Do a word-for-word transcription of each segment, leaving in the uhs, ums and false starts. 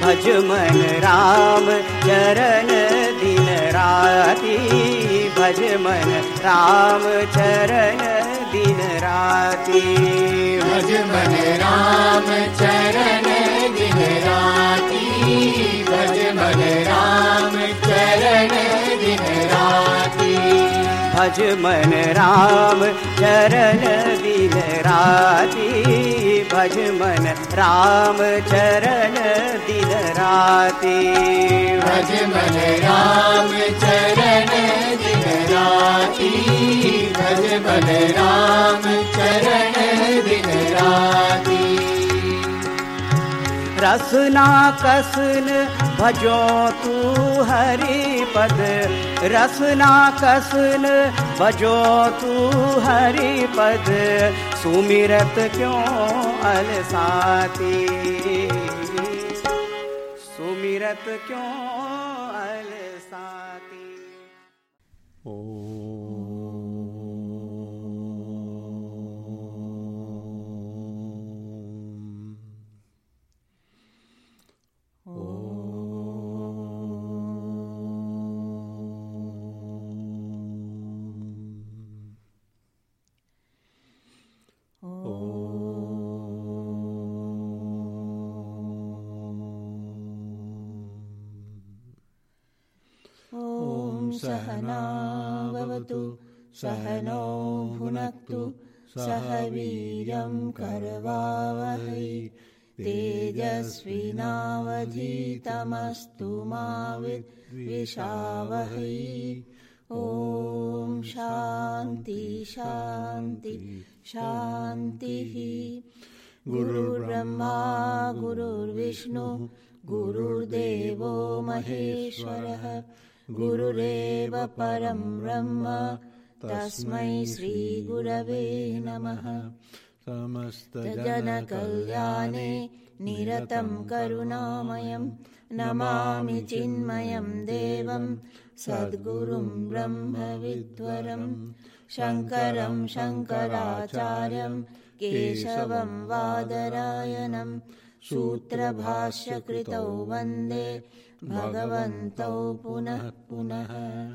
भज मन राम चरण दिन राति, भज मन राम चरण दिन राति, भज मन राम चरण दिन राति, भज मन राम चरण दिन राति, भज मन राम चरण दिन राति, भज मन राम चरण दिन राति, भज मन राम चरण दिन राति, भज मन राम चरण दिन राति। रसना कसन भजो तू हरि पद, रसना कसन भजो तू हरि पद, सुमिरत क्यों अलसाती, सुमिरत क्यों अलसाती। ओ सहना भवतु सहनौ भुनक्तु सह वीर्यं करवावहै तेजस्विनावधीतमस्तु मा विद्विषावहै। ॐ शान्ति शान्ति शान्तिः। गुरुर्ब्रह्मा गुरुर्विष्णु गुरुर्देवो महेश्वरः, गुरुरेव परं ब्रह्म तस्मै श्री गुरवे नमः। समस्तजनकल्याणे निरतं करुणामयं नमामि चिन्मयं देवं सद्गुरुं ब्रह्मविद्वरं शङ्करं शङ्कराचार्यं केशवं बादरायणं सूत्रभाष्यकृतौ वन्दे भगवन्तौ पुनः पुनः।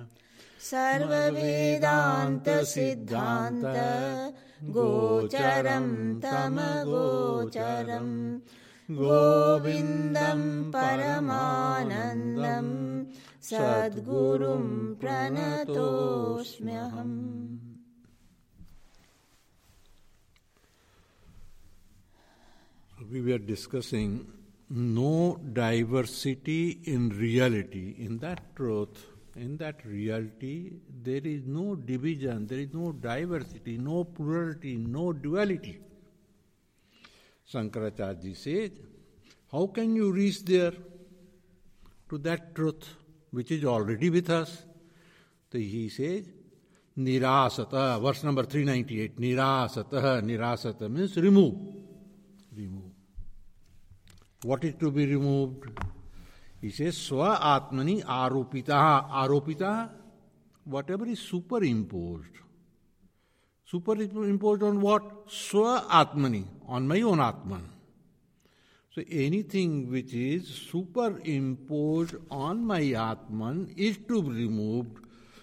सर्ववेदान्तसिद्धान्त गोचरं तमगोचरं गोविन्दं परमानन्दं सद्गुरुं प्रणतोऽस्म्यहम्। We were discussing no diversity in reality. In that truth, in that reality, there is no division, there is no diversity, no plurality, no duality. Shankaracharya says, how can you reach there to that truth which is already with us? So he says, Nirasata, verse number three ninety-eight, Nirasata, Nirasata means remove. Remove. What is to be removed? He says, Swa Atmani Aropita. Aropita, whatever is superimposed. Superimposed on what? Swa Atmani, on my own Atman. So anything which is superimposed on my Atman is to be removed.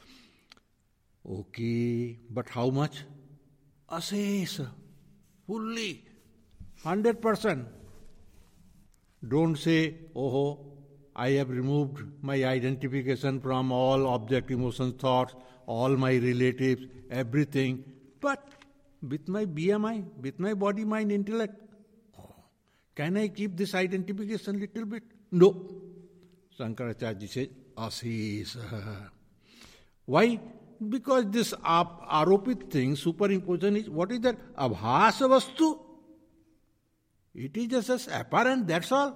Okay, but how much? Asesa, fully, one hundred percent. Don't say, oh, I have removed my identification from all object, emotions, thoughts, all my relatives, everything. But with my B M I, with my body, mind, intellect, oh, can I keep this identification little bit? No. Shankaracharya says, Asis. Why? Because this aropit thing, superimposition is, what is that? Abhasa vastu. It is just apparent, that's all.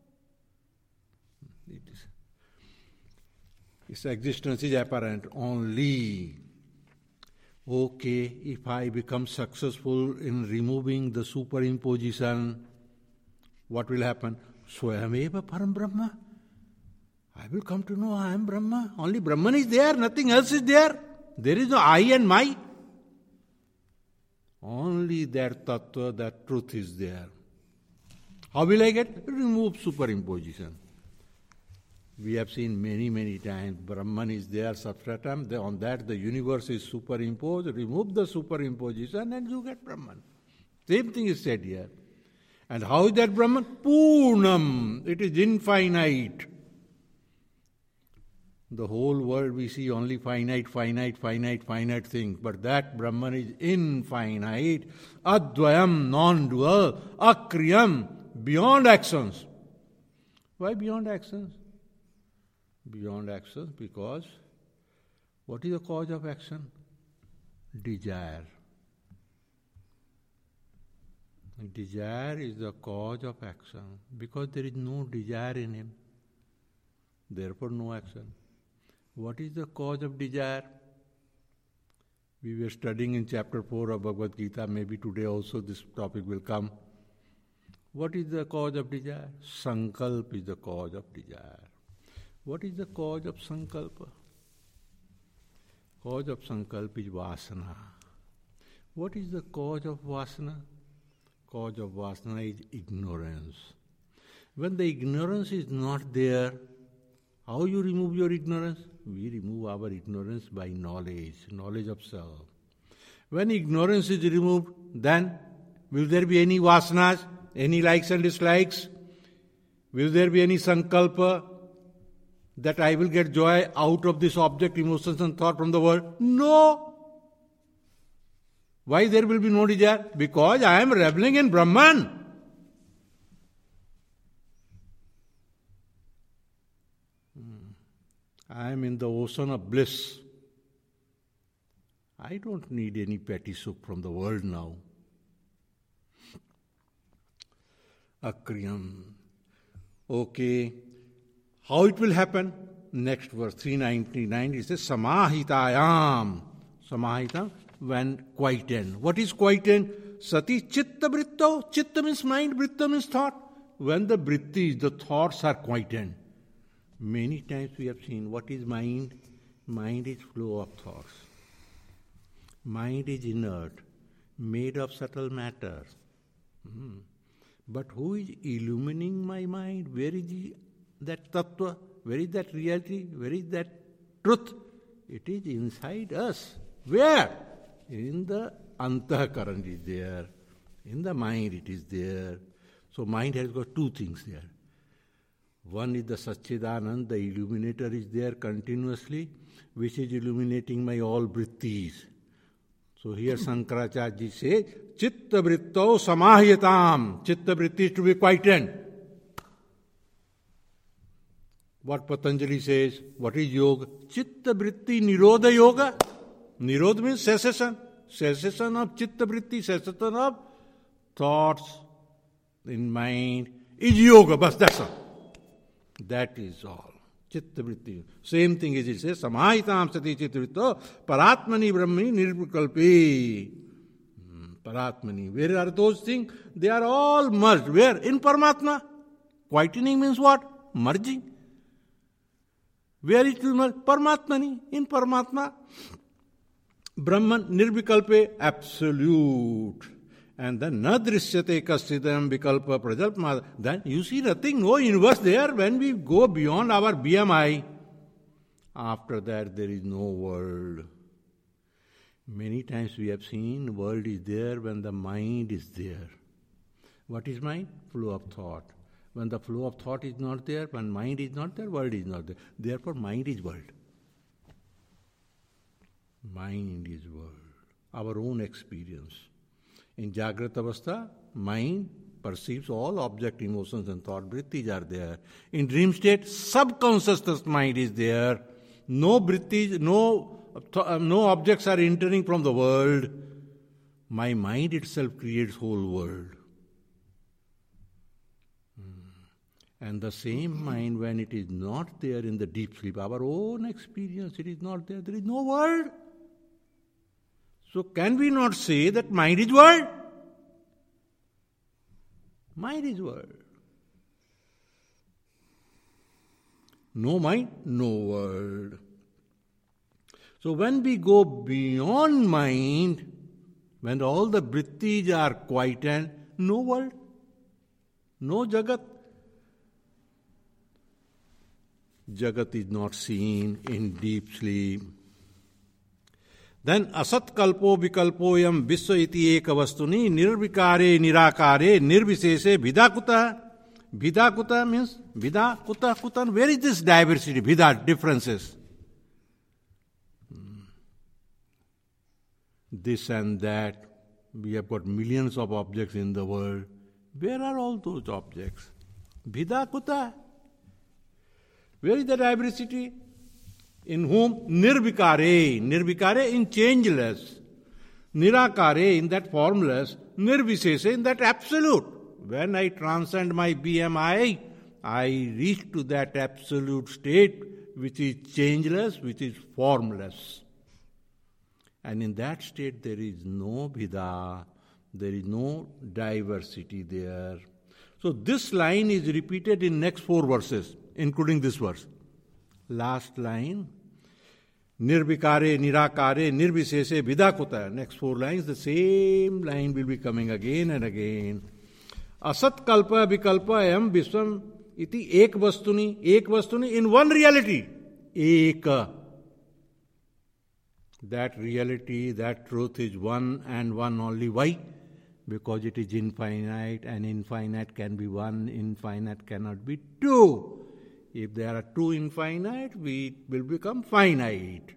It is. Its existence is apparent only. Okay, if I become successful in removing the superimposition, what will happen? Swayameva Param Brahma. I will come to know I am Brahma. Only Brahman is there, nothing else is there. There is no I and my. Only that tattva, that truth is there. How will I get? Remove superimposition. We have seen many, many times, Brahman is there, substratum, on that the universe is superimposed, remove the superimposition and you get Brahman. Same thing is said here. And how is that Brahman? Purnam, it is infinite. The whole world we see only finite, finite, finite, finite things, but that Brahman is infinite, advayam, non-dual, akriyam, beyond actions. Why beyond actions? Beyond actions because what is the cause of action? Desire. Desire is the cause of action because there is no desire in him. Therefore no action. What is the cause of desire? We were studying in chapter four of Bhagavad Gita. Maybe today also this topic will come. What is the cause of desire? Sankalp is the cause of desire. What is the cause of sankalpa? Cause of sankalpa is vasana. What is the cause of vasana? Cause of vasana is ignorance. When the ignorance is not there, how you remove your ignorance? We remove our ignorance by knowledge, knowledge of self. When ignorance is removed, then will there be any vasanas, any likes and dislikes? Will there be any sankalpa that I will get joy out of this object, emotions and thought from the world? No. Why there will be no desire? Because I am reveling in Brahman. I am in the ocean of bliss. I don't need any petty soup from the world now. Akriyam. Okay. How it will happen? Next verse, three ninety-nine, it says, Samahitayam. Samahita, when quietened. What is quietened? Sati chitta britta. Chitta means mind, britta means thought. When the brittis, the thoughts are quietened. Many times we have seen what is mind. Mind is flow of thoughts. Mind is inert, made of subtle matter. Hmm. But who is illumining my mind? Where is the, that tattva? Where is that reality? Where is that truth? It is inside us. Where? In the antahkaran is there. In the mind it is there. So mind has got two things there. One is the Satchidanand, the illuminator is there continuously, which is illuminating my all vrittis. So here Sankaracharya says, Chitta vrittau samahyatam. Chitta vritti is to be quietened. What Patanjali says, what is yoga? Chitta vritti nirodha yoga. Nirodha means cessation. Cessation of chitta vritti, cessation of thoughts in mind is yoga. But that's all. That is all. Chitta vritti. Same thing as it says, Samahitam sati chitta vrittau paratmani brahmani nirvikalpi. Paratmani. Where are those things? They are all merged. Where? In Paramatma. Quietening means what? Merging. Where it will merge? Paramatmani. In Paramatma. Brahman nirvikalpe, absolute. And then nadrishyate kasidam vikalpa prajalpma. Then you see nothing, no universe there. When we go beyond our B M I, after that there is no world. Many times we have seen world is there when the mind is there. What is mind? Flow of thought. When the flow of thought is not there, when mind is not there, world is not there. Therefore mind is world. Mind is world. Our own experience. In Jagrata Avastha, mind perceives all object, emotions and thought. Vrittis are there. In dream state, subconscious mind is there. No vrittis, no, th- no objects are entering from the world. My mind itself creates whole world. And the same mind, when it is not there in the deep sleep, our own experience, it is not there. There is no world. So can we not say that mind is world? Mind is world. No mind, no world. So when we go beyond mind, when all the vrittis are quietened, no world. No Jagat. Jagat is not seen in deep sleep. Then asat kalpo vikalpoyam visva iti eka vastuni nirvikare nirakare nirvisese vidakuta. Vidakuta means vidakuta kutan. Where is this diversity? Vida, differences. This and that. We have got millions of objects in the world. Where are all those objects? Vidakuta. Where is the diversity? In whom? Nirvikare. Nirvikare in changeless. Nirakare in that formless. Nirvisese in that absolute. When I transcend my B M I, I reach to that absolute state which is changeless, which is formless. And in that state there is no Vida, there is no diversity there. So this line is repeated in next four verses, including this verse. Last line, Nirvikare, Nirakare, Nirvisese, Vidakuta. Next four lines, the same line will be coming again and again. Asat kalpa vikalpa ayam visvam iti ek vastuni, ek vastuni, in one reality. Eka. That reality, that truth is one and one only. Why? Because it is infinite, and infinite can be one, infinite cannot be two. If there are two infinite, we will become finite.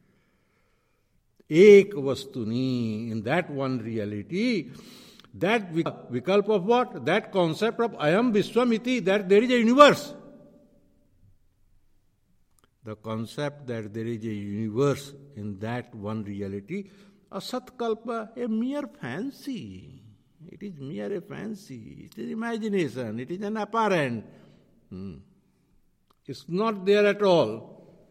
Ek vastuni, in that one reality, that vikalpa of what? That concept of ayam viswamiti, that there is a universe. The concept that there is a universe in that one reality, a satkalpa, a mere fancy. It is mere a fancy. It is imagination. It is an apparent. Hmm. It's not there at all.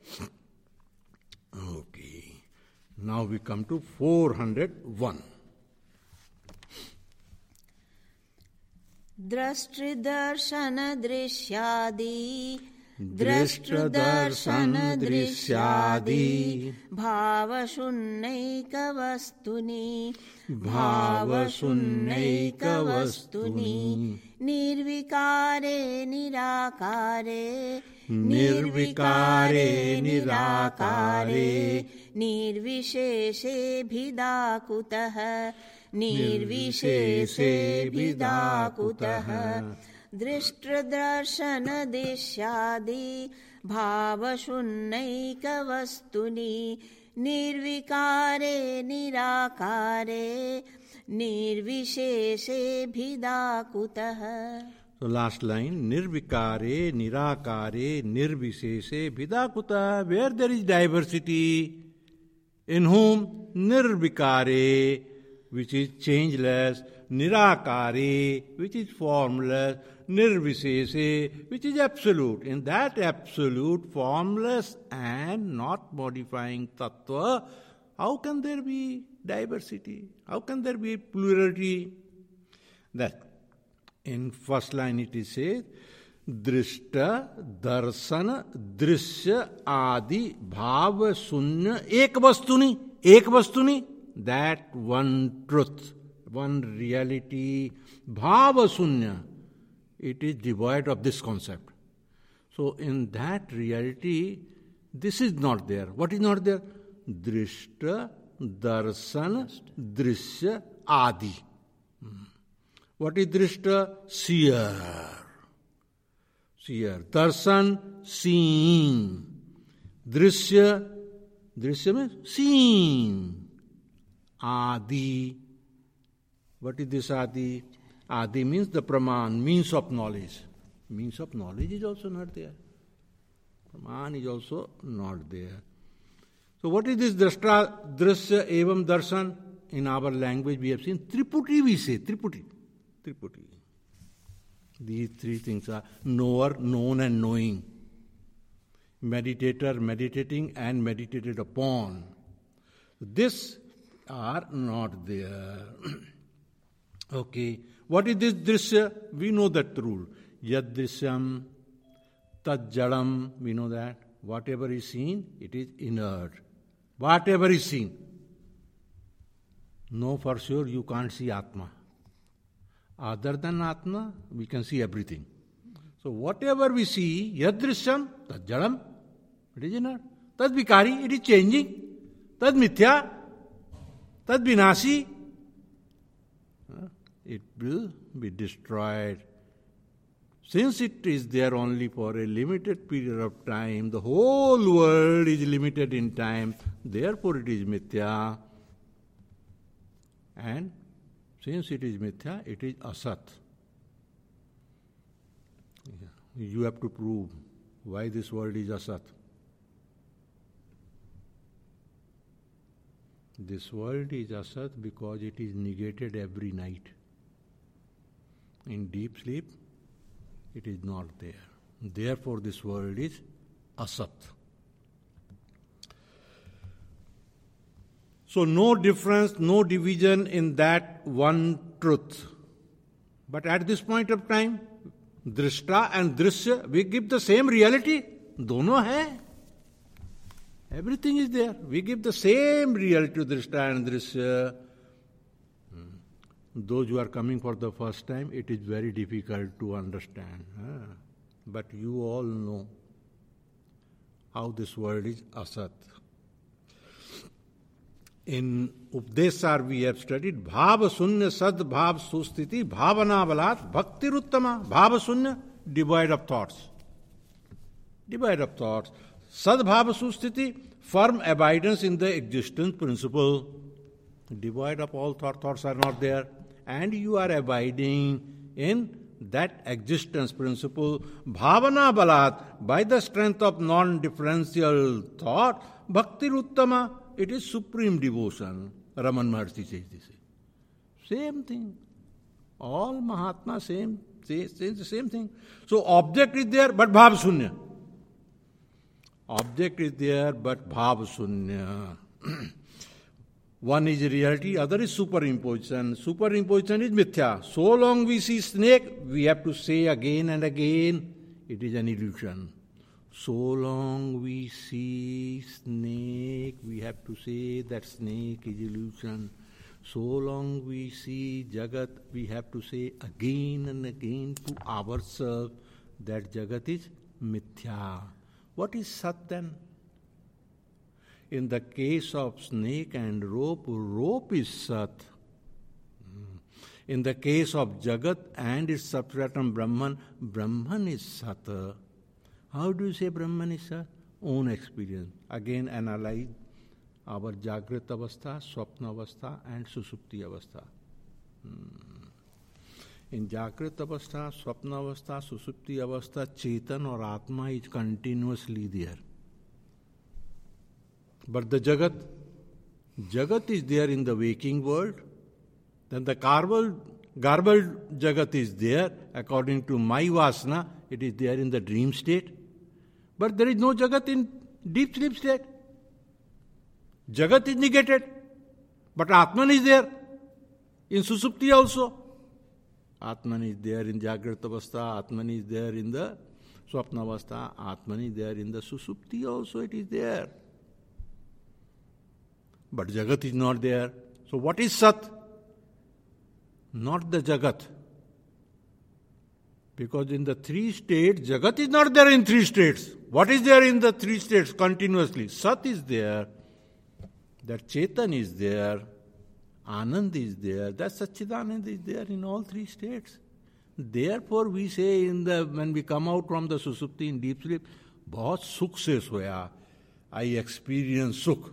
Okay. Now we come to four hundred one. Drashtridarshana drishyadi दृष्टदर्शन दृश्यादि भावशून्यैकवस्तुनि भावशून्यैकवस्तुनि निर्विकारे निराकारे निर्विकारे निराकारे निर्विशेषे भिदाकुतः निर्विशेषे भिदाकुतः दृष्टदर्शन दृश्यादि भावशून्यैकवस्तुनि निर्विकारे निराकारे निर्विशेषे भिदाकुतः. So last line, nirvikare, nirakare, nirvisheshe, vidakuta, where there is diversity, in whom nirvikare, which is changeless, nirakare, which is formless, nirvisheshe, which is absolute. In that absolute, formless and not modifying tattva, how can there be diversity? How can there be plurality? That in first line it is said, Drishta, Darsana, Drishya, Adi, Bhava, Sunya, Ek Vastuni, Ek Vastuni, that one truth, one reality, Bhava Sunya, it is devoid of this concept. So in that reality, this is not there. What is not there? Drishta, Darsana, Drishya, Adi. What is drishta? Seer. Seer. Darshan, seeing. Drishya, drishya means seeing. Adi. What is this Adi? Adi means the Praman, means of knowledge. Means of knowledge is also not there. Praman is also not there. So what is this drashta, drishya, evam, darshan? In our language we have seen Triputi we say, Triputi. Triputi. These three things are knower, known and knowing. Meditator, meditating and meditated upon. These are not there. Okay. What is this drishya? We know that rule. Yad drishyam, tad jadam, we know that. Whatever is seen, it is inert. Whatever is seen. No, for sure you can't see Atma. Other than Atma, we can see everything. So whatever we see, yadrishyam, tad jadam, it is inert. Tad vikari, it is changing. Tad mithya, tad vinasi, it will be destroyed. Since it is there only for a limited period of time, the whole world is limited in time, therefore it is mithya. And since it is mithya, it is asat. You have to prove why this world is asat. This world is asat because it is negated every night. In deep sleep, it is not there. Therefore, this world is asat. So, no difference, no division in that one truth. But at this point of time, drishta and drishya, we give the same reality. Dono hai. Everything is there. We give the same reality to drishta and drishya. Those who are coming for the first time, it is very difficult to understand. Huh? But you all know how this world is asat. In Updesar we have studied Bhava Sunya Sad Bhav Sustiti Bhavana Balat Bhakti Ruttama. Bhava Sunya, devoid of thoughts. Devoid of thoughts. Sad Bhava Sustiti, firm abidance in the existence principle. Devoid of all thought, thoughts are not there. And you are abiding in that existence principle. Bhavana Balat, by the strength of non-differential thought, Bhakti Ruttama, it is supreme devotion. Raman Maharshi says this. Same thing. All Mahatma same, say, say the same thing. So object is there, but Bhav Sunya. Object is there, but Bhav Sunya. One is reality, other is superimposition. Superimposition is mithya. So long we see snake, we have to say again and again, it is an illusion. So long we see snake, we have to say that snake is illusion. So long we see Jagat, we have to say again and again to ourselves that Jagat is mithya. What is Sat then? In the case of snake and rope, rope is Sat. In the case of Jagat and its substratum Brahman, Brahman is Sat. How do you say Brahman is Sat? Own experience. Again analyze our Jagrat Avastha, Swapna Avastha and Susupti Avastha. Hmm. In Jagrat Avastha, Swapna Avastha, Susupti Avastha, Chetan or Atma is continuously there. But the Jagat, Jagat is there in the waking world. Then the garbled, garbled Jagat is there. According to my Vasana, it is there in the dream state. But there is no Jagat in deep sleep state. Jagat is negated. But Atman is there. In Susupti also. Atman is there in Jagrat Avastha. Atman is there in the Swapna Avastha. Atman is there in the Susupti also. It is there. But Jagat is not there. So what is Sat? Not the Jagat. Because in the three states, Jagat is not there in three states. What is there in the three states continuously? Sat is there. That Chetan is there. Anand is there. That Satchidanand is there in all three states. Therefore we say in the when we come out from the Susupti in deep sleep, bahut sukh se soya. I experience sukh.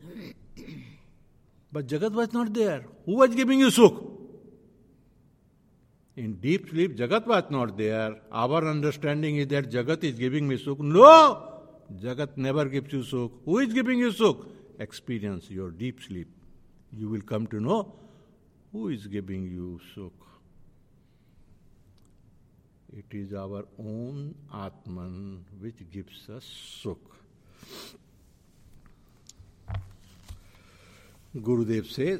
But Jagat was not there. Who was giving you sukh? In deep sleep, Jagat was not there. Our understanding is that Jagat is giving me sukh. No! Jagat never gives you sukh. Who is giving you sukh? Experience your deep sleep. You will come to know who is giving you sukh. It is our own Atman which gives us sukh. Gurudev says,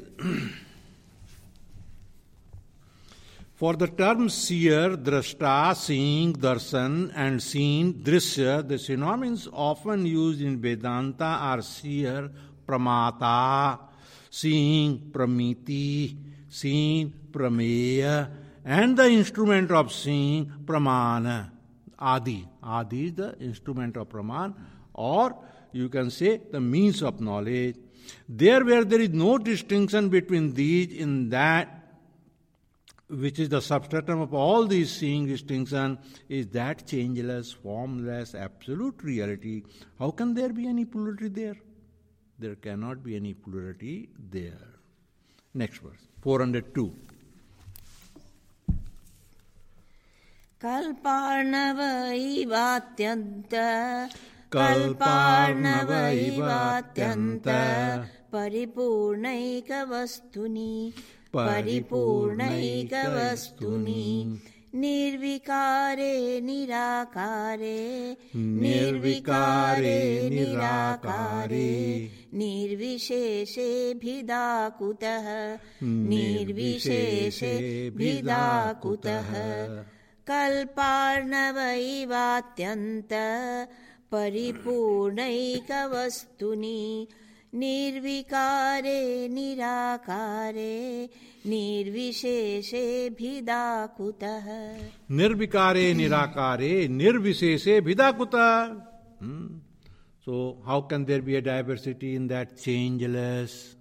for the terms seer, drashta, seeing, darshan, and seen, drishya, the synonyms often used in Vedanta are seer, pramata, seeing, pramiti, seen, prameya, and the instrument of seeing, pramana, adi. Adi is the instrument of praman, or you can say the means of knowledge. There where there is no distinction between these, in that which is the substratum of all these seeing distinction, is that changeless, formless, absolute reality. How can there be any plurality there? There cannot be any plurality there. Next verse, four hundred two. Kalparnava ivatyanta Kalparnava ivatyanta Paripurnaikavastuni Paripurnaikavastuni Nirvikare nirakare Nirvikare nirakare Nirvisheshe bhidakutah Nirvisheshe bhidakutah Kalparnavaivatyanta Paripurnaikavastuni Nirvikare nirakare Nirvisheshe bhidakutah Nirvikare nirakare nirvisheshe bhidakutah. Hmm. So how can there be a diversity in that changeless,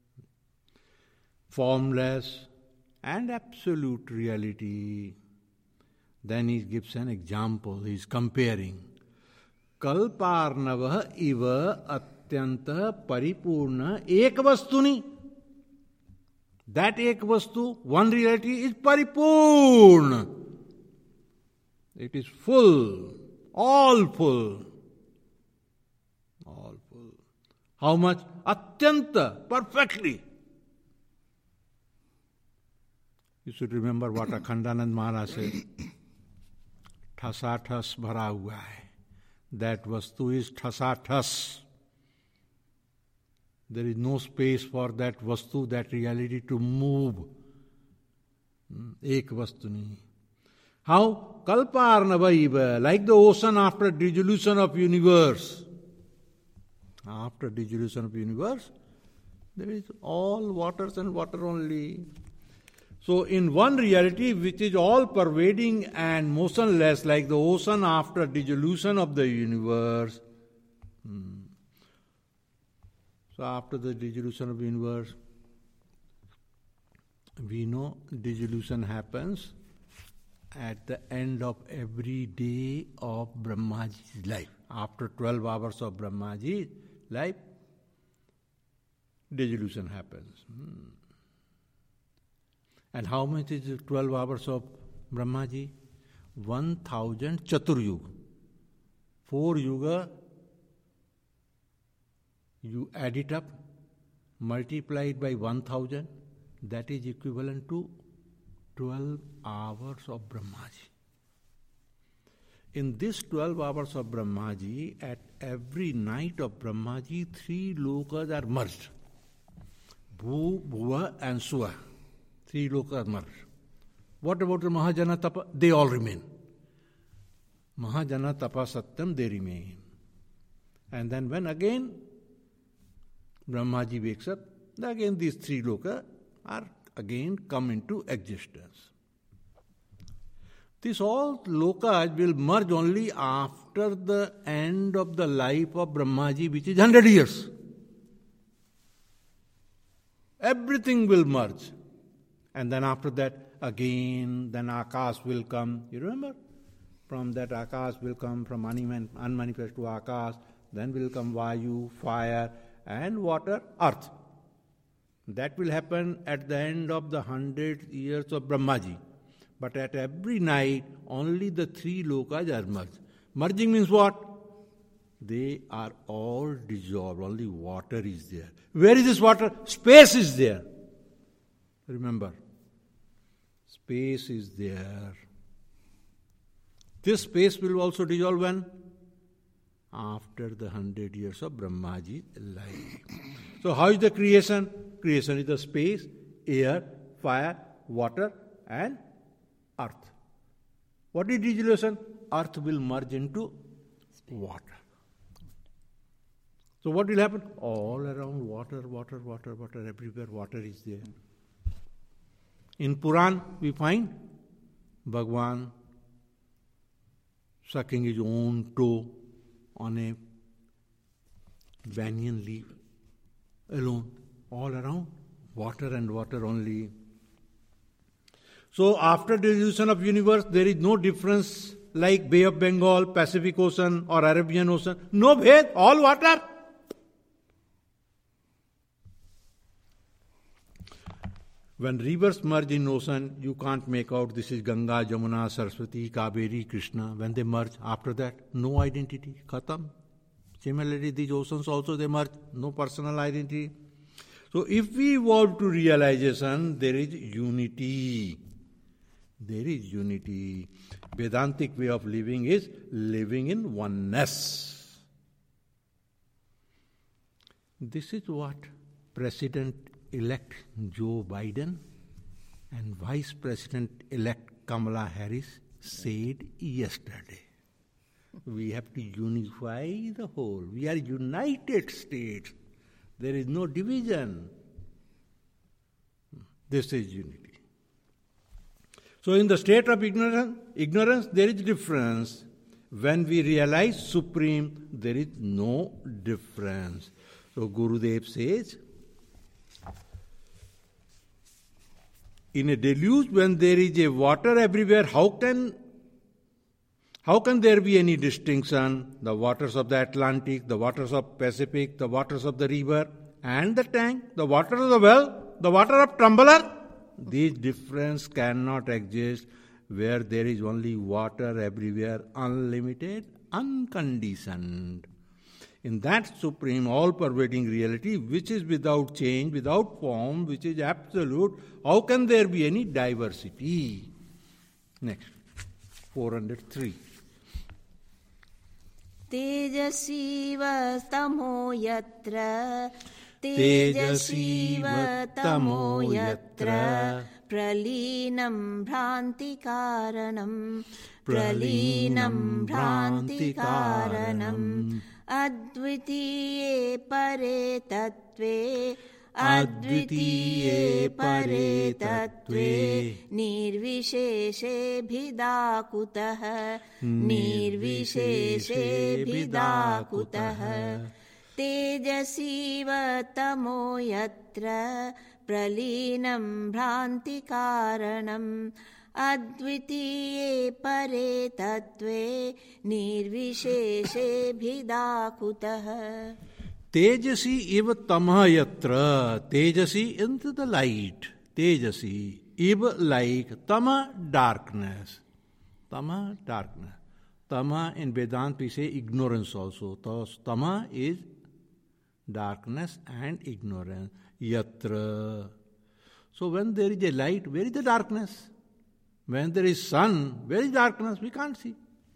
formless and absolute reality? Then he gives an example. He is comparing. Kalparnavah iva atyanta paripurna ekvastuni. That ekvastu, one reality, is paripurna. It is full, all full. All full. How much? Atyanta, perfectly. You should remember what Akhandanand Maharaj said. Thasa-thas bhara hua hai. That vastu is thasa-thas. There is no space for that vastu, that reality to move. Ek vastuni. How? Kalparnava iva, like the ocean after dissolution of universe. After dissolution of universe, there is all waters and water only. So in one reality which is all pervading and motionless, like the ocean after dissolution of the universe. Hmm. So after the dissolution of the universe, we know dissolution happens at the end of every day of Brahmaji's life. After twelve hours of Brahmaji's life, dissolution happens. Hmm. And how much is twelve hours of Brahmaji? One thousand Chaturyuga. Four yuga, you add it up, multiply it by one thousand, that is equivalent to twelve hours of Brahmaji. In this twelve hours of Brahmaji, at every night of Brahmaji, three lokas are merged. Bhu, Bhuva and Suva. Three lokas merged. What about the Mahajana Tapa? They all remain. Mahajana Tapa Satyam, they remain. And then when again Brahmaji wakes up, again these three lokas are again come into existence. This all lokas will merge only after the end of the life of Brahmaji, which is one hundred years. Everything will merge. And then after that, again, then Akash will come. You remember? From that Akash will come, from unmanifest to Akash. Then will come Vayu, fire, and water, earth. That will happen at the end of the hundred years of Brahmaji. But at every night, only the three lokas are merged. Merging means what? They are all dissolved. Only water is there. Where is this water? Space is there. Remember, space is there. This space will also dissolve when? After the hundred years of Brahmaji's life. So how is the creation? Creation is the space, air, fire, water and earth. What is dissolution? Earth will merge into water. So what will happen? All around water, water, water, water, everywhere water is there. In Puran we find Bhagwan sucking his own toe on a banyan leaf alone, all around, water and water only. So after the dissolution of universe, there is no difference like Bay of Bengal, Pacific Ocean or Arabian Ocean. No bhed, all water. When rivers merge in ocean, you can't make out this is Ganga, Jamuna, Saraswati, Kaveri, Krishna. When they merge, after that, no identity. Khatam. Similarly, these oceans also they merge, no personal identity. So if we evolve to realization, there is unity. There is unity. Vedantic way of living is living in oneness. This is what President-elect Joe Biden and Vice President-elect Kamala Harris said yesterday. We have to unify the whole. We are United States. There is no division. This is unity. So in the state of ignorance, ignorance, there is difference. When we realize Supreme, there is no difference. So Gurudev says, in a deluge, when there is a water everywhere, how can how can there be any distinction? The waters of the Atlantic, the waters of Pacific, the waters of the river and the tank, the water of the well, the water of tumbler. These difference cannot exist where there is only water everywhere, unlimited, unconditioned. In that supreme, all-pervading reality, which is without change, without form, which is absolute, how can there be any diversity? Next, four hundred three. Tejasiva tamo yatra Tejasiva tamo yatra Pralinam bhranti karanam Pralinam bhranti karanam Advitiye pare tattve Advitiye pare tattve Nirvisheshe bhidakutah Nirvisheshe bhidakutah Tejasiva tamo yatra Pralinam bhranti karanam Advitiye pare tattve Nirvisheshe bhidakutah. Tejasi eva tamah yatra. Tejasi into the light. Tejasi eva like tama darkness. Tama darkness. Tama in Vedanta we say ignorance also. Tama is darkness and ignorance. Yatra. So when there is a light, where is the darkness? When there is sun, where is darkness? We can't see.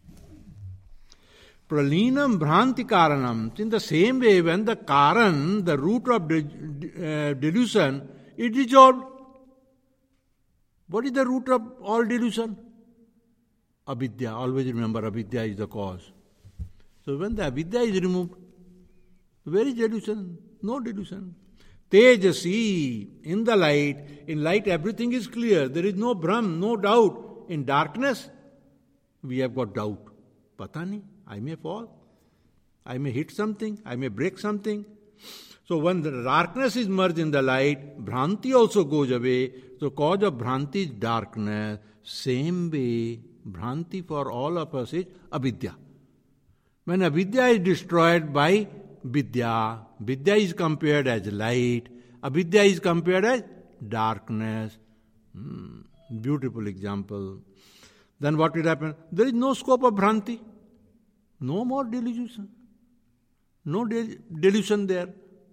Pralinam bhranti karanam. In the same way, when the karan, the root of de- uh, delusion, is dissolved. What is the root of all delusion? Avidya. Always remember, avidya is the cause. So when the avidya is removed, where is delusion? No delusion. Tejasi, in the light, in light everything is clear. There is no brahm, no doubt. In darkness, we have got doubt. Pata nahi, I may fall. I may hit something. I may break something. So when the darkness is merged in the light, Bhranti also goes away. So cause of Bhranti is darkness. Same way, Bhranti for all of us is avidya. When avidya is destroyed by vidya, vidya is compared as light, avidya is compared as darkness. Hmm. Beautiful example. Then what will happen? There is no scope of Bhranti. No more delusion. No de- delusion there.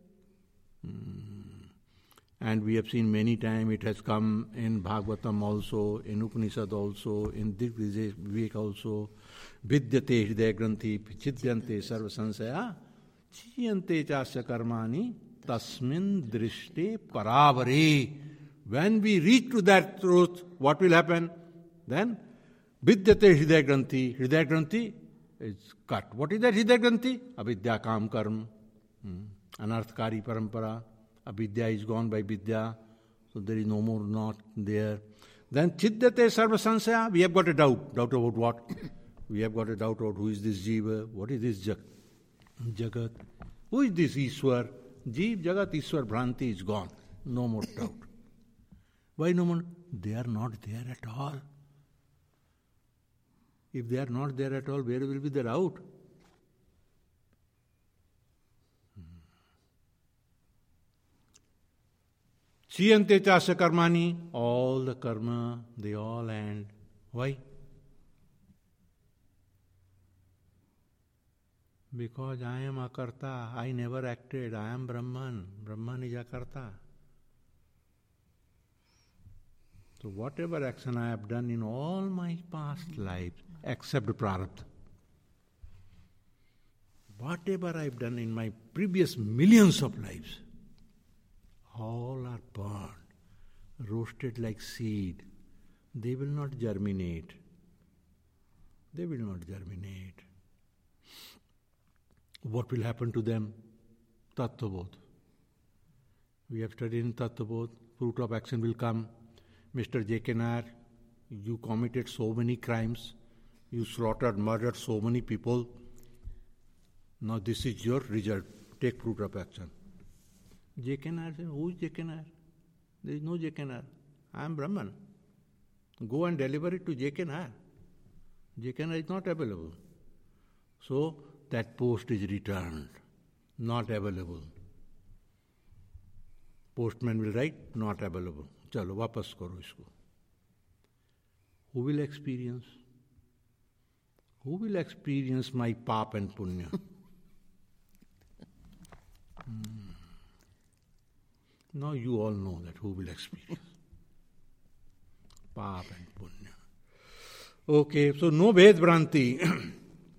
Hmm. And we have seen many times it has come in Bhagavatam also, in Upanishad also, in Vivek also. Vidyate hridaya granthi chidyante sarva sansaya chiyante chasya karmani tasmin drishte paravare. When we reach to that truth, what will happen? Then vidyate hridaya granthi. Hridaya granthi is cut. What is that hridaya granthi? Avidya kam karma. Hmm. Anarthkari parampara. Avidya is gone by vidya. So there is no more knot there. Then chiddate sarva sansaya, we have got a doubt. Doubt about what? We have got a doubt about who is this jiva, what is this jag- jagat, who is this Ishwar. Jeev, Jagat, Ishwar, Bhranti is gone. No more doubt. Why no more? They are not there at all. If they are not there at all, where will be the doubt? Chiyante chasya karmani, all the karma, they all end. Why? Because I am akarta, I never acted, I am Brahman, Brahman is akarta. So whatever action I have done in all my past lives, except prarabdha, whatever I have done in my previous millions of lives, all are burned, roasted like seed. They will not germinate. They will not germinate. What will happen to them? Tattvabodh. We have studied in Tattvabodh, fruit of action will come. Mister J K Nair, you committed so many crimes, you slaughtered, murdered so many people. Now this is your result. Take fruit of action. J K Nair said, who is J K Nair? There is no J K Nair. I am Brahman. Go and deliver it to J K Nair. J K Nair is not available. So that post is returned, not available. Postman will write, not available. Chalo, wapas karo isko. Who will experience? Who will experience my pap and punya? hmm. Now you all know that who will experience. Pap and punya. Okay, so no Ved Bhranti.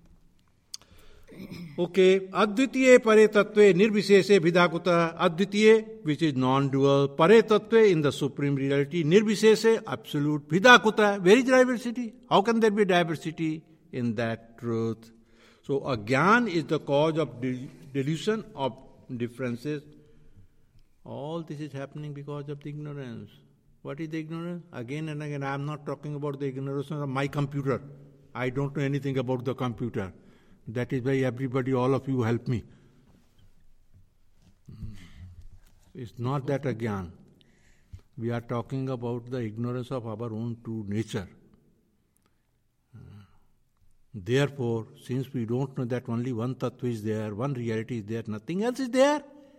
Okay, advitiye pare tattve nirvisheshe bhidakuta. Advitiye, which is non-dual, pare tattve, in the supreme reality, nirvisheshe, absolute, bhidakuta. Where is diversity? How can there be diversity in that truth? So agyan is the cause of de- delusion of differences. All this is happening because of the ignorance. What is the ignorance? Again and again, I am not talking about the ignorance of my computer. I don't know anything about the computer. That is why everybody, all of you help me. It's not that agyan. We are talking about the ignorance of our own true nature. Therefore, since we don't know that only one tattva is there, one reality is there, nothing else is there,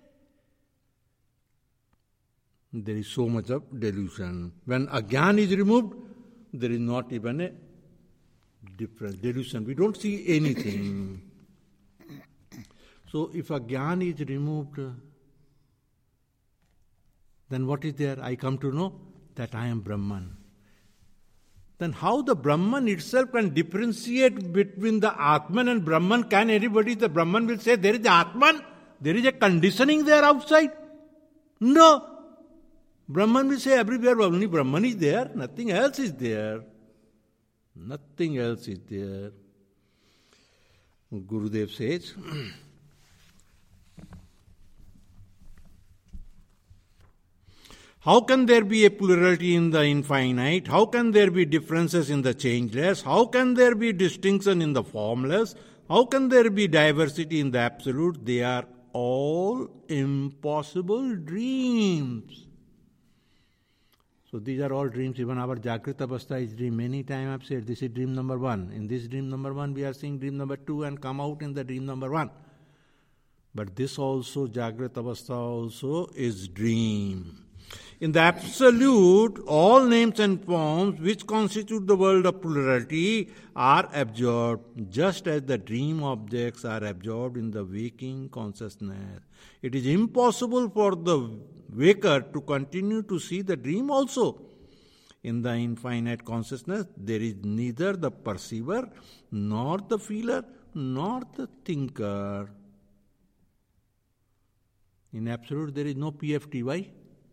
there is so much of delusion. When agyan is removed, there is not even a difference, delusion. We don't see anything. So if agyan is removed, then what is there? I come to know that I am Brahman. Then how the Brahman itself can differentiate between the Atman and Brahman? Can anybody, the Brahman will say there is Atman, there is a conditioning there outside? No. Brahman will say everywhere only Brahman is there, nothing else is there. Nothing else is there. Gurudev says, how can there be a plurality in the infinite? How can there be differences in the changeless? How can there be distinction in the formless? How can there be diversity in the absolute? They are all impossible dreams. So these are all dreams. Even our Jagrita Avastha is dream. Many times I have said this is dream number one. In this dream number one we are seeing dream number two and come out in the dream number one. But this also, Jagrita Avastha also is dream. In the absolute, all names and forms which constitute the world of plurality are absorbed, just as the dream objects are absorbed in the waking consciousness. It is impossible for the waker to continue to see the dream also. In the infinite consciousness, there is neither the perceiver, nor the feeler, nor the thinker. In absolute, there is no P F T. Why?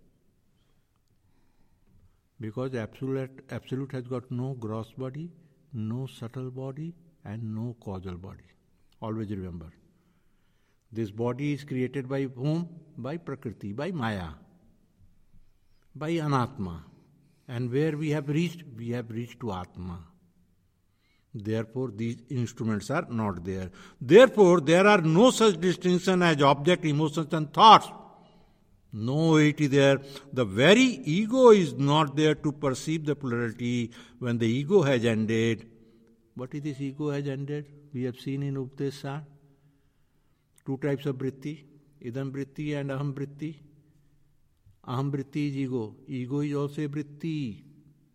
Because absolute, absolute has got no gross body, no subtle body, and no causal body. Always remember. This body is created by whom? By Prakriti, by Maya, by Anatma. And where we have reached? We have reached to Atma. Therefore, these instruments are not there. Therefore, there are no such distinction as object, emotions and thoughts. No eighty there. The very ego is not there to perceive the plurality. When the ego has ended, what is this ego has ended? We have seen in Updesha. Two types of vritti, idam vritti and aham vritti. Aham vritti is ego. Ego is also a vritti.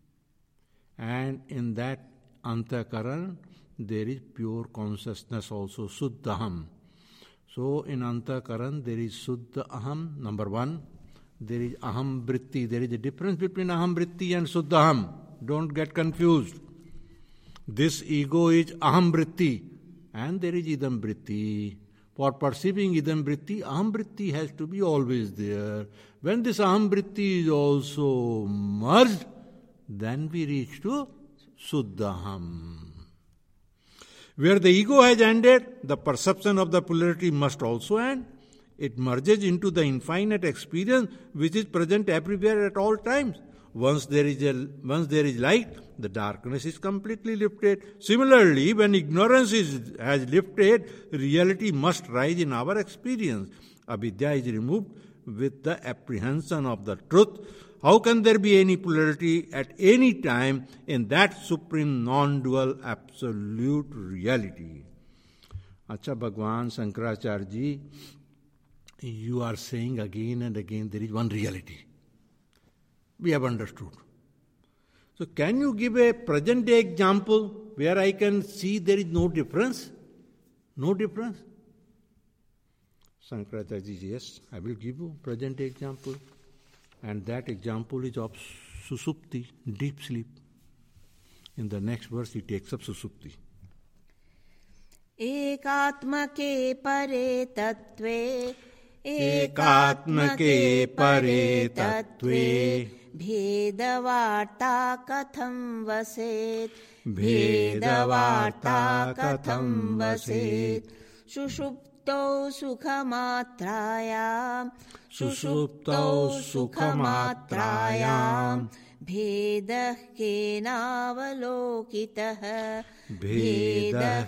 And in that antakaran, there is pure consciousness also, suddhaham. So in antakaran, there is suddha aham, number one. There is aham vritti. There is a difference between aham vritti and suddhaham. Don't get confused. This ego is aham vritti. And there is idam vritti. For perceiving idam vritti, aham vritti has to be always there. When this aham vritti is also merged, then we reach to suddhaham. Where the ego has ended, the perception of the plurality must also end. It merges into the infinite experience which is present everywhere at all times. Once there is a, once there is light, the darkness is completely lifted. Similarly, when ignorance is, has lifted, reality must rise in our experience. Avidya is removed with the apprehension of the truth. How can there be any plurality at any time in that supreme non-dual absolute reality? Acha Bhagwan Shankaracharya ji, you are saying again and again there is one reality. We have understood. So can you give a present day example where I can see there is no difference? No difference? Shankaracharya ji, yes, I will give you present day example. And that example is of Susupti, deep sleep. In the next verse he takes up Susupti. Ekatmake pare tattve Ekatmake pare tattve Bhedavarta katham vaset Bhedavarta katham vaset Sushupto sukamatrayam Sushupto sukamatrayam Bhedah kenavalokitah Bhedah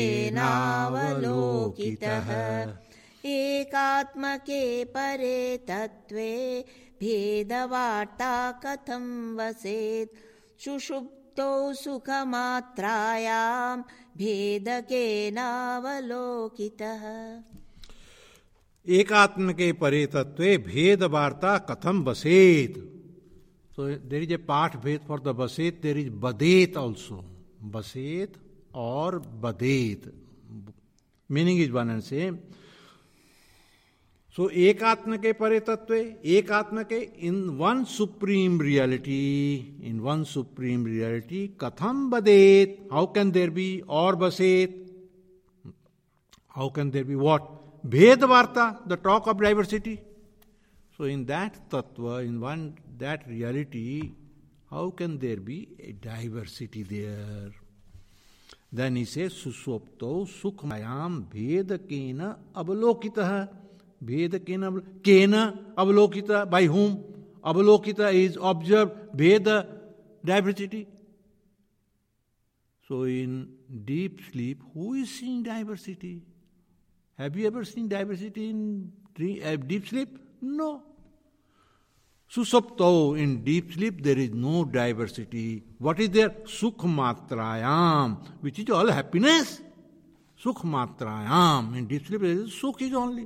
kenavalokitah Ekatmake pare tattve Bhedavarta katham vaset Sushupto sukamatrayam Bheda kenavalokitah. Ekatma ke pare tattve bhed varta katham vaset. So there is a part bhed for the vaset, there is badet also. Vaset or badet. Meaning is one and same. So ekatma ke pare tattve, ekatma ke, in one supreme reality, in one supreme reality, katham badet. How can there be or vaset? How can there be what? Bhedavarta, the talk of diversity. So in that tattva, in one that reality, how can there be a diversity there? Then he says, Susopto sukhmayam bhedakena avalokitah. Bhedakena kena avalokita. By whom? Avalokita is observed. Bheda, diversity. So in deep sleep, who is seeing diversity? Have you ever seen diversity in dream, uh, deep sleep? No. Susapto, in deep sleep there is no diversity. What is there? Sukhmatrayam, which is all happiness. Sukhmatrayam, in deep sleep there is sukh is only.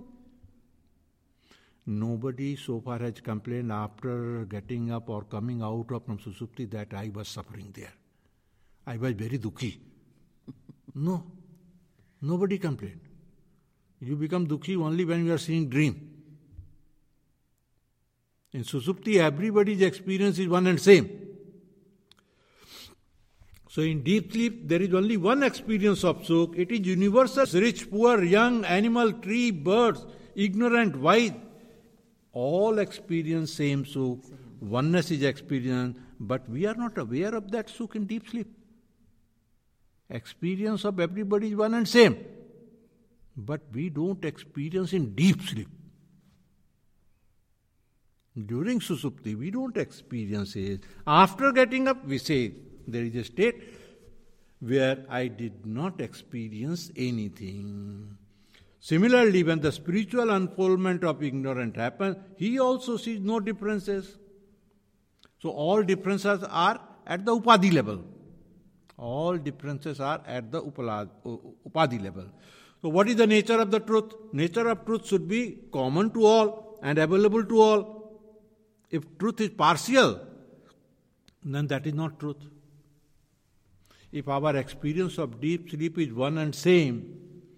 Nobody so far has complained after getting up or coming out of from Susupti that I was suffering there. I was very dukhi. No. Nobody complained. You become dukhi only when you are seeing dream. In Susupti, everybody's experience is one and same. So in deep sleep, there is only one experience of Sukh. It is universal. Rich, poor, young, animal, tree, birds, ignorant, wise. All experience same Sukh. Oneness is experienced, but we are not aware of that Sukh in deep sleep. Experience of everybody is one and same. But we don't experience in deep sleep. During Susupti, we don't experience it. After getting up, we say, there is a state where I did not experience anything. Similarly, when the spiritual unfoldment of ignorance happens, he also sees no differences. So all differences are at the Upadhi level. All differences are at the Upadhi level. So what is the nature of the truth? Nature of truth should be common to all and available to all. If truth is partial, then that is not truth. If our experience of deep sleep is one and same,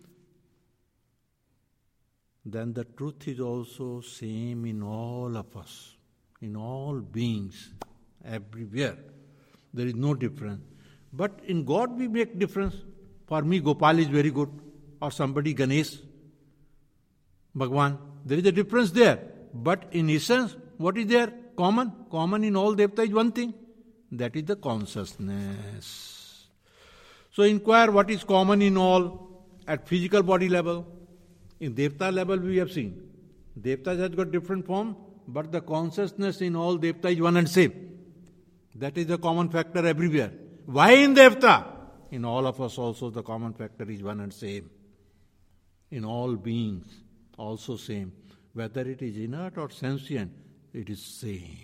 then the truth is also same in all of us, in all beings, everywhere. There is no difference. But in God we make difference. For me, Gopal is very good, or somebody Ganesh, Bhagwan. There is a difference there. But in essence, what is there? Common. Common in all Devta is one thing. That is the consciousness. So inquire what is common in all at physical body level. In Devta level we have seen. Devta has got different form, but the consciousness in all Devta is one and same. That is the common factor everywhere. Why in Devta? In all of us also the common factor is one and same. In all beings also same. Whether it is inert or sentient, it is same.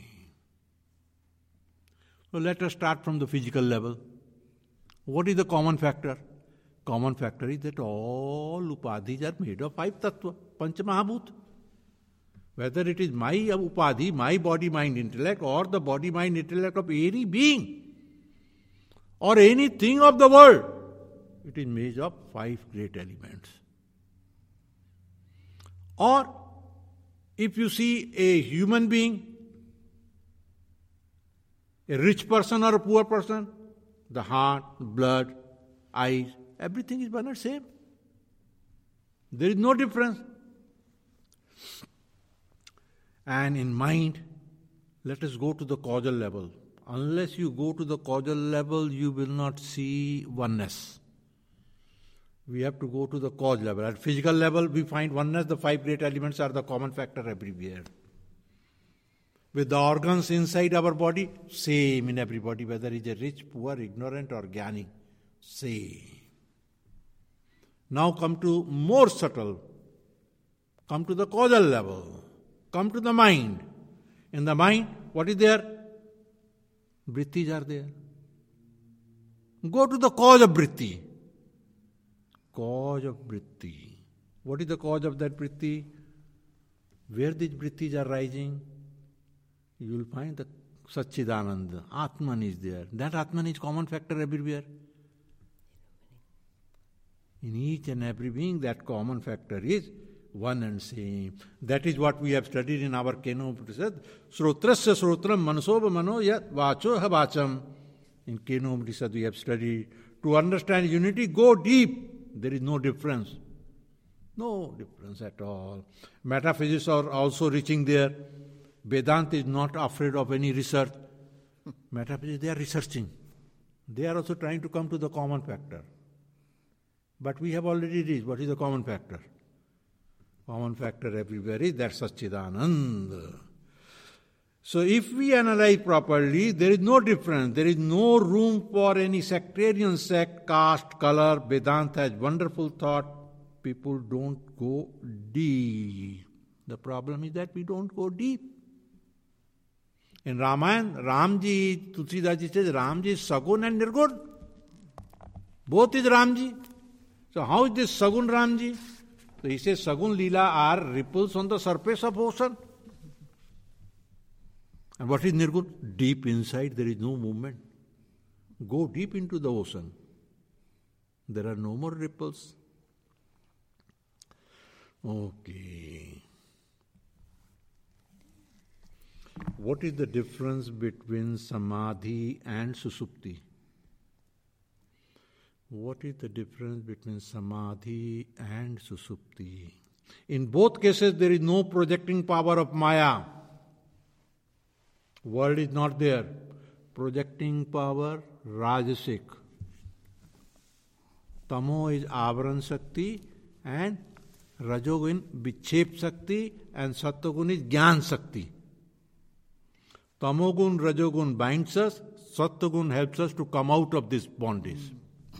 So let us start from the physical level. What is the common factor? Common factor is that all upadhis are made of five tattva, panch mahabhut. Whether it is my upadhi, my body, mind, intellect, or the body, mind, intellect of any being, or anything of the world, it is made of five great elements. Or if you see a human being, a rich person or a poor person, the heart, blood, eyes, everything is one and same. There is no difference. And in mind, let us go to the causal level. Unless you go to the causal level, you will not see oneness. We have to go to the cause level. At physical level, we find oneness. The five great elements are the common factor everywhere. With the organs inside our body, same in everybody, whether it is rich, poor, ignorant or jnani, same. Now come to more subtle. Come to the causal level. Come to the mind. In the mind, what is there? Vrittis are there. Go to the cause of vritti. Cause of vritti. What is the cause of that vritti? Where these vrittis are rising, you will find the Satchidananda. Atman is there. That Atman is common factor everywhere. In each and every being, that common factor is one and same. That is what we have studied in our Kena Upanishad. Srotrasya srotram manasoba mano yat vacho ha vacham. In Kena Upanishad we have studied. To understand unity, go deep. There is no difference. No difference at all. Metaphysics are also reaching there. Vedanta is not afraid of any research. Metaphysics, they are researching. They are also trying to come to the common factor. But we have already reached. What is the common factor? Common factor everywhere is that Satchidananda. So if we analyze properly, there is no difference. There is no room for any sectarian sect, caste, color. Vedanta has wonderful thought. People don't go deep. The problem is that we don't go deep. In Ramayana, Ramji, Tulsidas says, Ramji is Sagun and Nirgun. Both is Ramji. So how is this Sagun Ramji? So he says Sagun Leela are ripples on the surface of ocean. And what is Nirgun? Deep inside there is no movement. Go deep into the ocean. There are no more ripples. Okay. What is the difference between Samadhi and Susupti? What is the difference between Samadhi and Susupti? In both cases, there is no projecting power of Maya. World is not there. Projecting power, Rajasic. Tamo is Avaran Shakti and Rajogun Vichep Shakti and Sattvagun is Gyan Shakti. Tamogun, Rajogun binds us, Sattvagun helps us to come out of this bondage.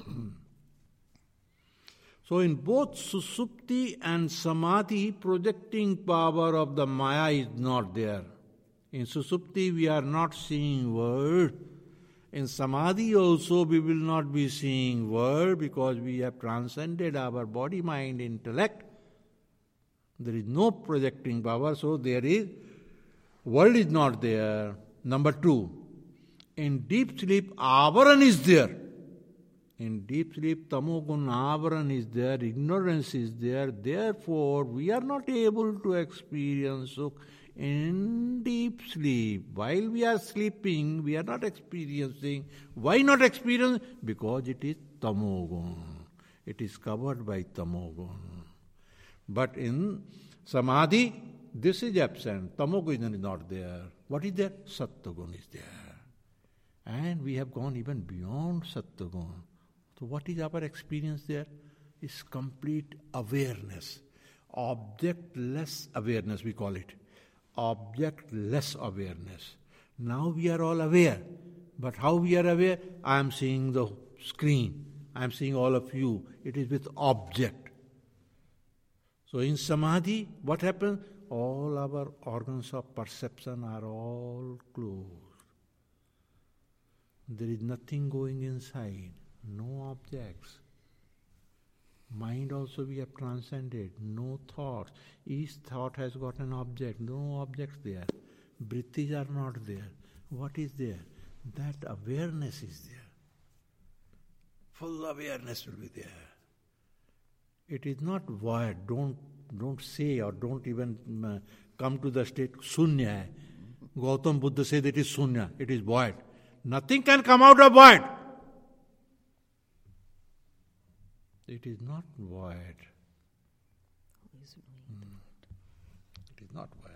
So in both Susupti and Samadhi, projecting power of the Maya is not there. In Susupti we are not seeing world. In Samadhi also we will not be seeing world because we have transcended our body, mind, intellect. There is no projecting power, so there is, world is not there. Number two, in deep sleep, avaran is there. In deep sleep, tamogun avaran is there, ignorance is there. Therefore, we are not able to experience sukh in deep sleep. While we are sleeping, we are not experiencing. Why not experience? Because it is tamogun. It is covered by tamogun. But in Samadhi, this is absent. Tamogun is not there. What is there? Sattvagun is there. And we have gone even beyond Sattvagun. So what is our experience there? Is complete awareness. Objectless awareness, we call it. Objectless awareness. Now we are all aware. But how we are aware? I am seeing the screen. I am seeing all of you. It is with object. So in Samadhi, what happens? All our organs of perception are all closed. There is nothing going inside, no objects. Mind also we have transcended, no thoughts. Each thought has got an object, no objects there. Vrittis are not there. What is there? That awareness is there. Full awareness will be there. It is not void. Don't don't say or don't even uh, come to the state sunya hai. Gautam Buddha said it is sunya. It is void. Nothing can come out of void. It is not void. Hmm. It is not void.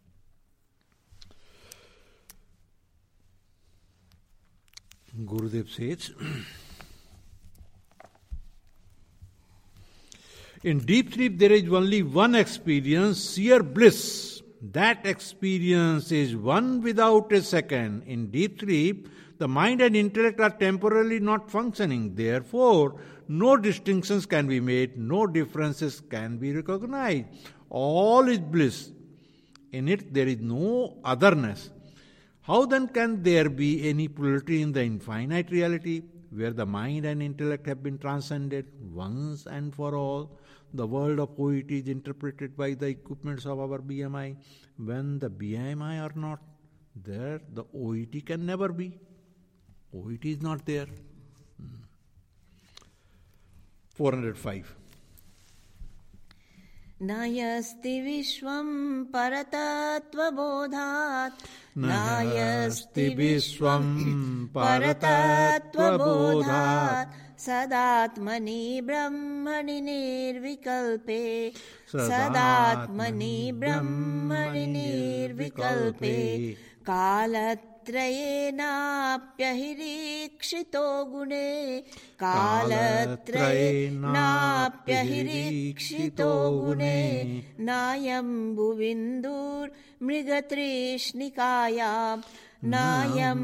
Gurudev says, in deep sleep there is only one experience, sheer bliss. That experience is one without a second. In deep sleep, the mind and intellect are temporarily not functioning. Therefore, no distinctions can be made, no differences can be recognized. All is bliss. In it there is no otherness. How then can there be any plurality in the infinite reality, where the mind and intellect have been transcended once and for all? The world of O E T is interpreted by the equipments of our B M I. When the B M I are not there, the O E T can never be. O E T is not there. Hmm. four oh five. नायस्ति विश्वं परतत्त्वबोधात् नायस्ति विश्वं परतत्त्वबोधात् सदात्मनि ब्रह्मणि निर्विकल्पे सदात्मनि ब्रह्मणि निर्विकल्पे कालत्रयेनाप्यहिरीक्षितो गुणे कालत्रयेनाप्यहिरीक्षितो गुणे नायं भुविन्दुर्मृगतृष्णिकायां नायं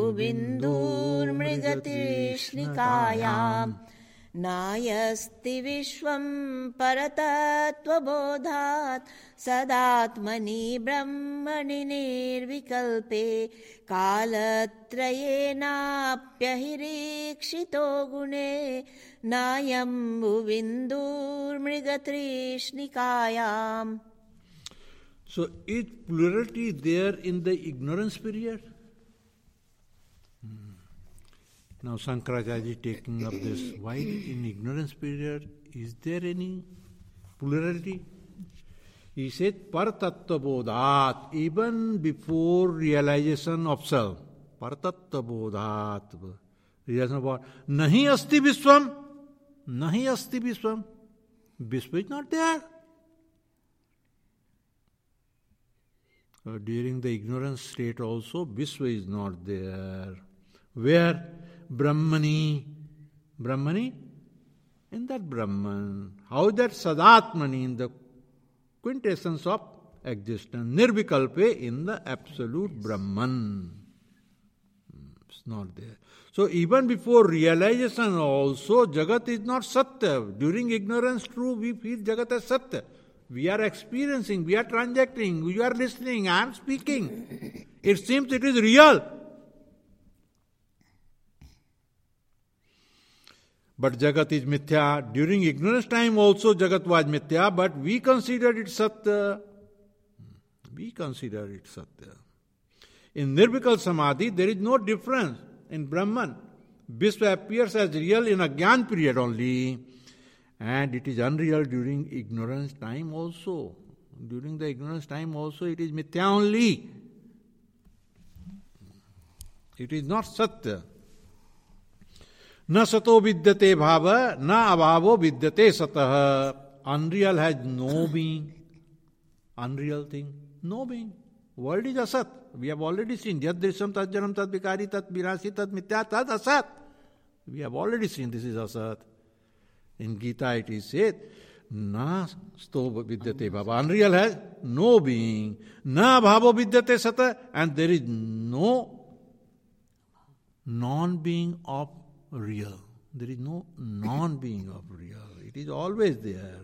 भुविन्दुर्मृगतृष्णिकायां नायस्ति विश्वं परतत्त्वबोधात् सदात्मनि ब्रह्मणि निर्विकल्पे कालत्रयेनाप्यहिरीक्षितो गुणे नायं भुविन्दुर्मृगतृष्णिकायाम्. So is plurality there in the ignorance period? Hmm. Now Shankaracharya is taking up this. Why in ignorance period is there any plurality? He said, Partattva-bodhat, even before realization of self. Partattva-bodhat. Realization of what? Nahi asti vishwam. Nahi asti vishwam. Vishwa is not there. Uh, during the ignorance state also, Vishwa is not there. Where? Brahmani. Brahmani? In that Brahman. How that Sadatmani, in the quintessence of existence. Nirvikalpe in the absolute yes. Brahman. It's not there. So even before realization also, Jagat is not Satya. During ignorance, true, we feel Jagat as Satya. We are experiencing, we are transacting, we are listening, I am speaking. It seems it is real. But Jagat is Mithya. During ignorance time also Jagat was Mithya, but we considered it Satya. We consider it Satya. In Nirvikal Samadhi, there is no difference in Brahman. Vishwa appears as real in a Gyan period only, and it is unreal during ignorance time also. During the ignorance time also it is Mithya only. It is not Satya. Na sato vidyate bhava, na abhavo vidyate satah. Unreal has no being. Unreal thing, no being. World is asat. We have already seen. Yad drisham tat janam tat vikari tat virasi tat mithya tat asat. We have already seen this is asat. In Gita it is said, na sto vidyate bhava. Unreal has no being. Na bhavo vidyate sata. And there is no non-being of real. There is no non-being of real. It is always there.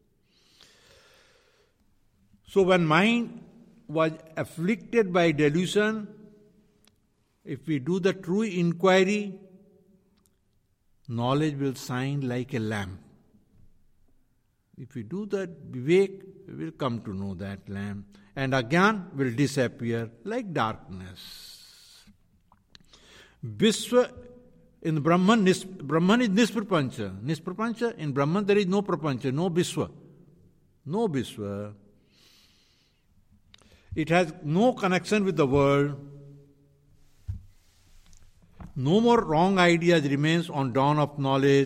So when mind was afflicted by delusion, if we do the true inquiry, knowledge will shine like a lamp. If we do that vivek, we will come to know that lamp. And agyan will disappear like darkness. Vishwa, in Brahman, nis, Brahman is nisprapancha. Nisprapancha, in Brahman there is no prapancha, no Vishwa. No Vishwa. It has no connection with the world. No more wrong ideas remains on dawn of knowledge.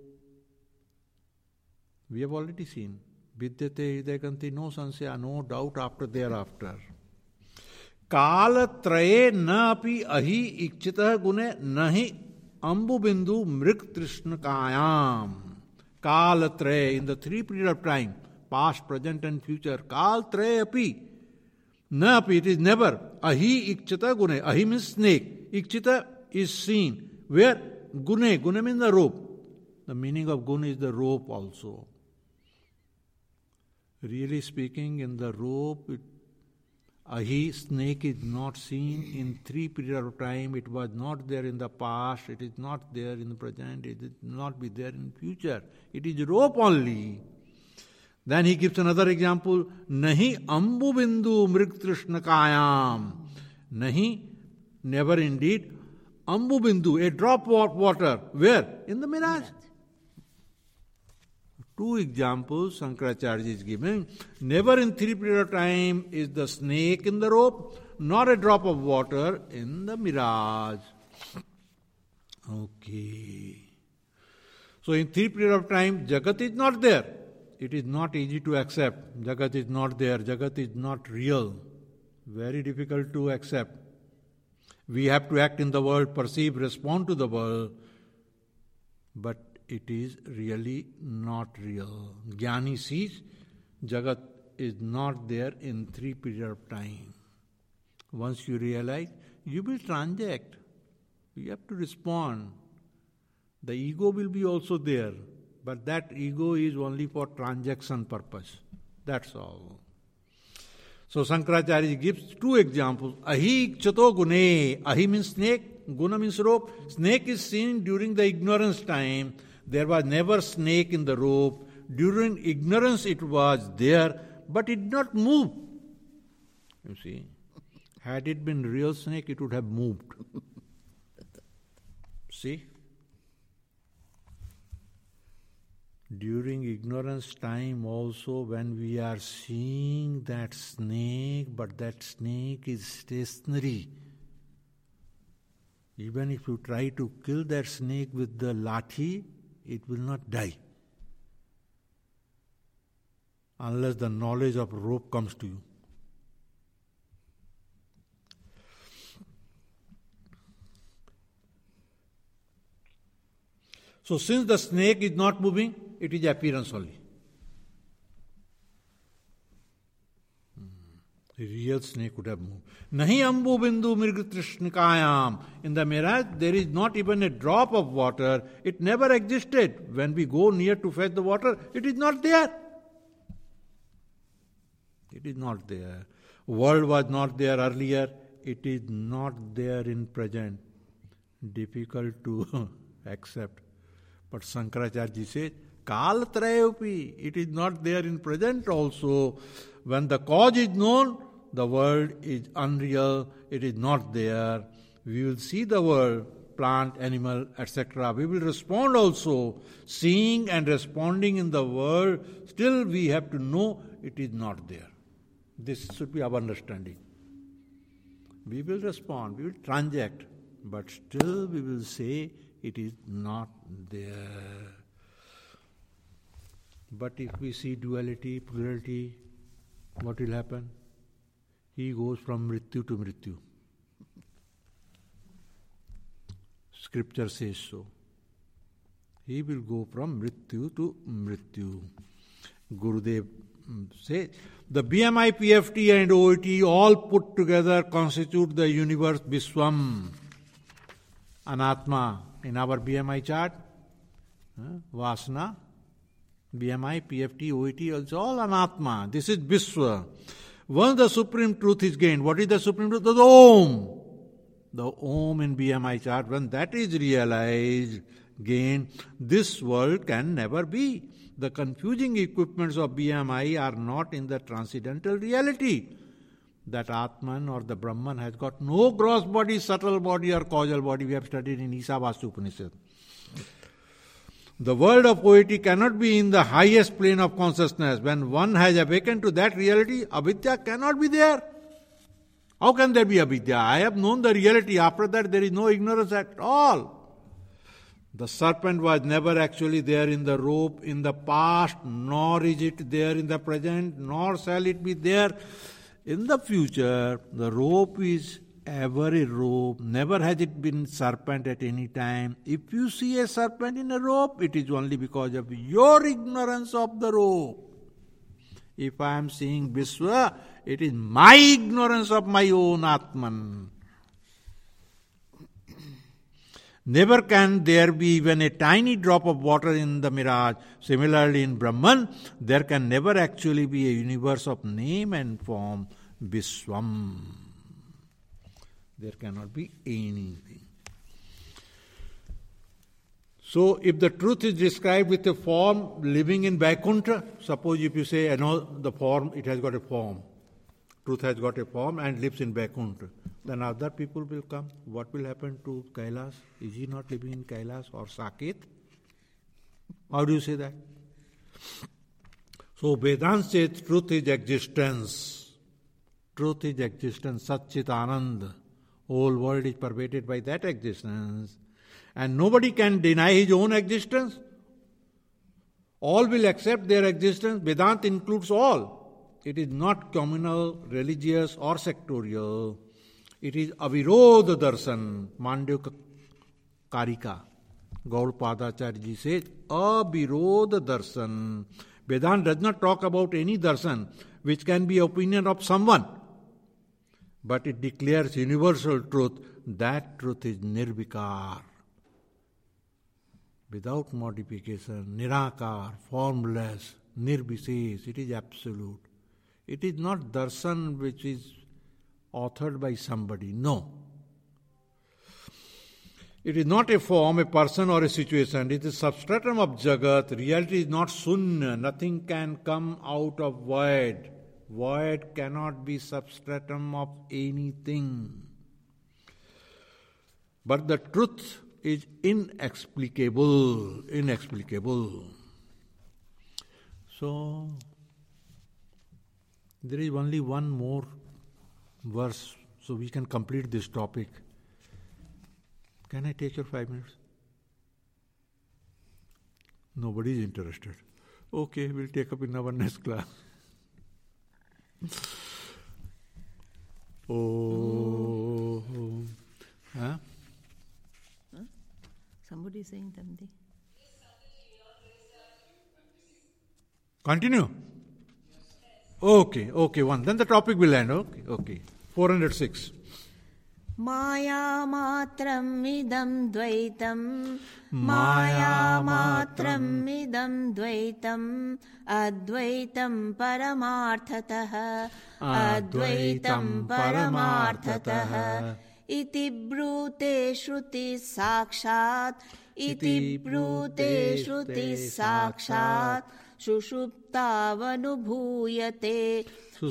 We have already seen. Vidyate hridayakanti, no sansaya, no doubt after thereafter. Kala traye na api ahi ikchitah gune nahi ambu bindu mrik trishna kayam. Kala traye, in the three period of time, past, present and future. Kal traye api. Na api, it is never. Ahi ikchita gune. Ahi means snake. Ikchita is seen. Where? Gune. Gune means the rope. The meaning of gune is the rope also. Really speaking, in the rope, it, ahi, snake is not seen in three period of time. It was not there in the past. It is not there in the present. It will not be there in future. It is rope only. Then he gives another example. Nahi ambu bindu mrik trishna kayam. Nahi, never indeed. Ambu bindu, a drop of water. Where? In the mirage. Two examples Shankaracharya is giving. Never in three period of time is the snake in the rope, nor a drop of water in the mirage. Okay. So in three period of time, Jagat is not there. It is not easy to accept. Jagat is not there. Jagat is not real. Very difficult to accept. We have to act in the world, perceive, respond to the world. But it is really not real. Jnani sees Jagat is not there in three period of time. Once you realize, you will transact. You have to respond. The ego will be also there. But that ego is only for transaction purpose. That's all. So Shankaracharya gives two examples. Ahi ikchato gune. Ahi means snake. Guna means rope. Snake is seen during the ignorance time. There was never snake in the rope. During ignorance it was there, but it did not move. You see. Had it been real snake, it would have moved. See? During ignorance time also, when we are seeing that snake, but that snake is stationary. Even if you try to kill that snake with the lathi, it will not die. Unless the knowledge of rope comes to you. So since the snake is not moving, it is appearance only. Hmm. real snake would have moved. Nahi ambu bindu mirga trishnikayam. In the mirage, there is not even a drop of water. It never existed. When we go near to fetch the water, it is not there. It is not there. World was not there earlier. It is not there in present. Difficult to accept. But Shankaracharya ji says, Kal trayopi. It is not there in present also. When the cause is known, the world is unreal. It is not there. We will see the world, plant, animal, et cetera. We will respond also. Seeing and responding in the world, still we have to know it is not there. This should be our understanding. We will respond, we will transact, but still we will say it is not there. But if we see duality, plurality, what will happen? He goes from mrityu to mrityu. Scripture says so. He will go from mrityu to mrityu. Gurudev says, the B M I, P F T and O E T all put together constitute the universe Vishwam. Anatma in our B M I chart. Uh, Vasana. B M I, P F T, O E T, also all Anatma. This is Vishwa. Once the supreme truth is gained, what is the supreme truth? The Om. The Om in B M I chart, when that is realized, gained, this world can never be. The confusing equipments of B M I are not in the transcendental reality. That Atman or the Brahman has got no gross body, subtle body or causal body. We have studied in Isavastu Upanishad. The world of O E T cannot be in the highest plane of consciousness. When one has awakened to that reality, avidya cannot be there. How can there be avidya? I have known the reality. After that, there is no ignorance at all. The serpent was never actually there in the rope in the past, nor is it there in the present, nor shall it be there in the future. The rope is ever a rope. Never has it been serpent at any time. If you see a serpent in a rope, it is only because of your ignorance of the rope. If I am seeing Vishwa, it is my ignorance of my own Atman. Never can there be even a tiny drop of water in the mirage. Similarly in Brahman, there can never actually be a universe of name and form, Vishwam. There cannot be anything. So if the truth is described with a form living in Vaikuntha, suppose if you say, I know the form, it has got a form. Truth has got a form and lives in Vaikuntha. Then other people will come. What will happen to Kailas? Is he not living in Kailas or Saket? How do you say that? So Vedanta says truth is existence. Truth is existence. Satchit Anand. Whole world is pervaded by that existence. And nobody can deny his own existence. All will accept their existence. Vedanta includes all. It is not communal, religious or sectorial. It is avirodha darshan, Mandukya Karika. Gaudapadacharya ji says, avirodha darshan. Vedanta does not talk about any darshan which can be opinion of someone. But it declares universal truth. That truth is nirvikar. Without modification, nirakar, formless, nirvisesh. It is absolute. It is not darshan which is authored by somebody. No. It is not a form, a person or a situation. It is substratum of Jagat. Reality is not sunya. Nothing can come out of void. Void cannot be substratum of anything. But the truth is inexplicable. Inexplicable. So, there is only one more verse, so we can complete this topic. Can I take your five minutes? Nobody is interested. Okay, we'll take up in our next class. Oh, oh. Huh? Huh? Somebody is saying something. Continue. Okay, okay, one. Then the topic will end. Okay, okay. four hundred six. Maya matram idam dvaitam Maya matram idam dvaitam advaitam paramarthatah advaitam paramarthatah iti brute shruti sakshat iti brute shruti sakshat sushuptavanubhuyate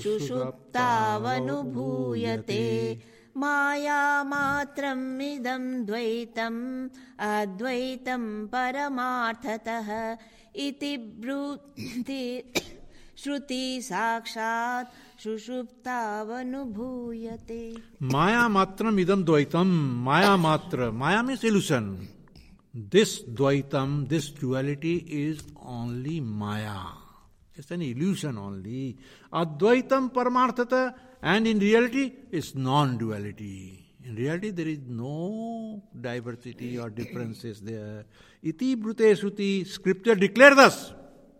sushuptavanubhuyate Maya matram idam dvaitam advaitam paramarthatah iti brute shruti sakshat sushuptavanubhuyate. Maya matram idam dvaitam. Maya matra. Maya means illusion. This dvaitam, this duality is only Maya. It's an illusion only. Advaitam paramarthata. And in reality, it's non-duality. In reality, there is no diversity or differences there. Iti brute shruti. Scripture declares us.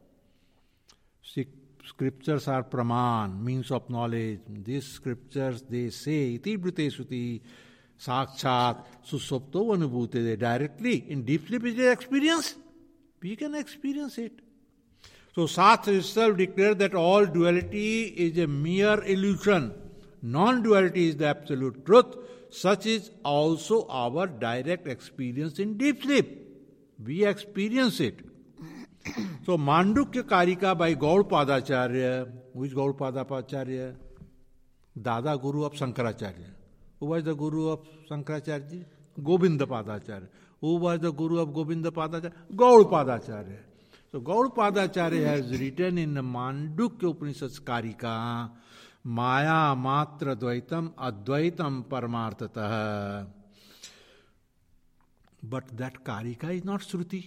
Scriptures are praman, means of knowledge. These scriptures, they say, iti brute shruti. Sakshat susopto anubhute. Directly, in deep sleep, it is experience. We can experience it. So Shastra itself declares that all duality is a mere illusion. Non-duality is the absolute truth. Such is also our direct experience in deep sleep. We experience it. So Mandukya Karika by Gaudpadacharya. Who is Gaudpadacharya? Dada Guru of Shankaracharya. Who was the Guru of Shankaracharya? Govindapadacharya. Who was the Guru of Govindapadacharya? Gaudpadacharya. So Gaudpadacharya has written in the Mandukya Upanishad's Karika, Maya matra dvaitam advaitam paramartatah. But that Karika is not Shruti.